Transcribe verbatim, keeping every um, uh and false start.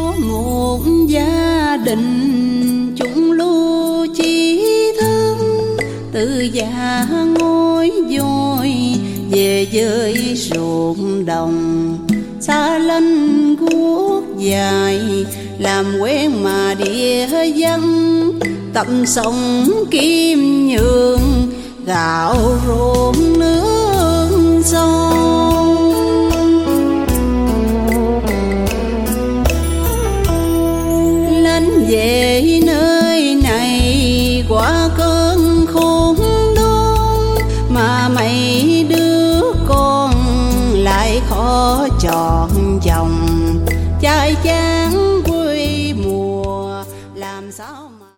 có một gia đình chung lưu chí thân, từ già ngôi dồi về với ruộng đồng. Xa lanh guốc dài làm quen mà địa dân, tâm sông kim nhường gạo ruộng nước sông.